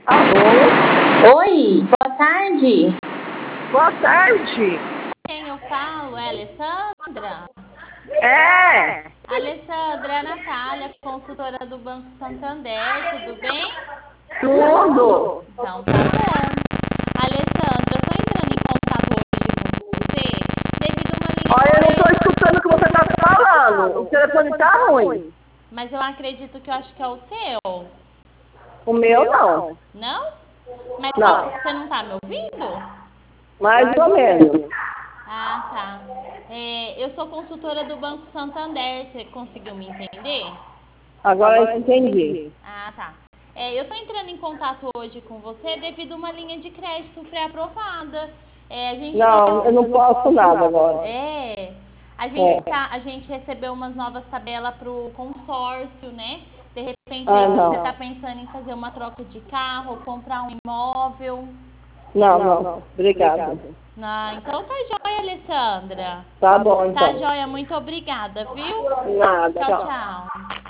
Alô? Oi, boa tarde. Boa tarde. Quem eu falo é a Alessandra? É, Alessandra, é a Natália, consultora do Banco Santander, tudo bem? tudo. Então tá bom. Alessandra, eu tô entrando em contato hoje com você devido a uma linha de Olha, eu não estou crédito, escutando o que você está falando. O telefone está ruim. mas eu acredito que eu acho que é o seu. O meu não. Não? Mas Não. você não tá me ouvindo? Mais ou menos. Ah, tá. Eu sou consultora do Banco Santander, você conseguiu me entender? Agora eu entendi. Ah, tá. Eu tô entrando em contato hoje com você devido a uma linha de crédito pré-aprovada. A gente Não, eu não posso nada agora. é, É. a gente recebeu umas novas tabelas para o consórcio, né? De repente Ah, aí você não. tá pensando em fazer uma troca de carro, comprar um imóvel. Não, não. Obrigada. Ah, então tá joia, Alessandra. Tá bom, Tá então. joia, muito obrigada, viu? Nada, Tchau, tchau. tchau.